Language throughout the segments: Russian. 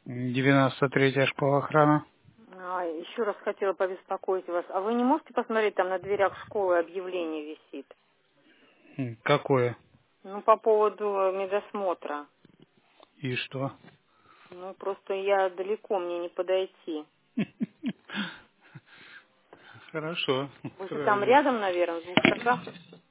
93-я школа охраны. Еще раз хотела побеспокоить вас. А вы не можете посмотреть, там на дверях школы объявление висит? Какое? Ну, по поводу медосмотра. И что? Ну, просто я далеко, мне не подойти. Хорошо. Вы же там Правильно. рядом, наверное, в 2 шагах.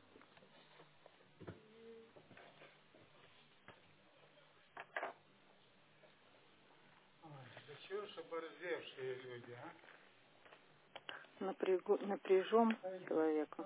Оборзевшие люди, а? Напряжем человека.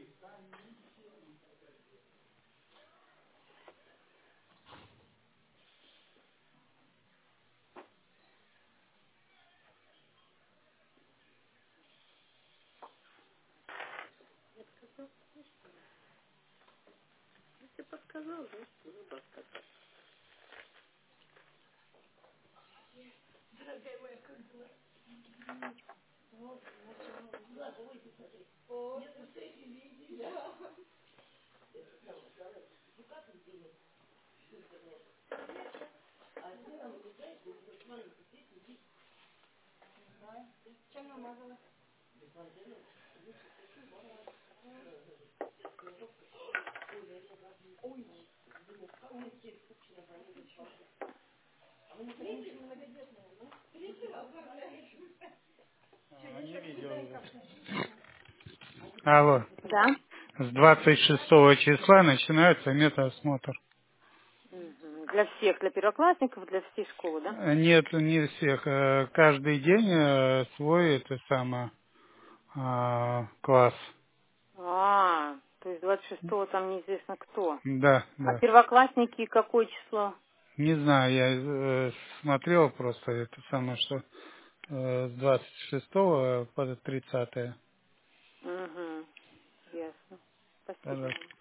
Не видел его. Алло. Да? С 26 числа начинается медосмотр. Мгм. Для всех, для первоклассников, для всей школы, да? Нет, не всех. Каждый день свой это самое класс. То есть 26-го там неизвестно кто. Да, А да. первоклассники какое число? Не знаю, я смотрел просто это самое, что с 26 по 30. Угу. Ясно. Спасибо. Пожалуйста.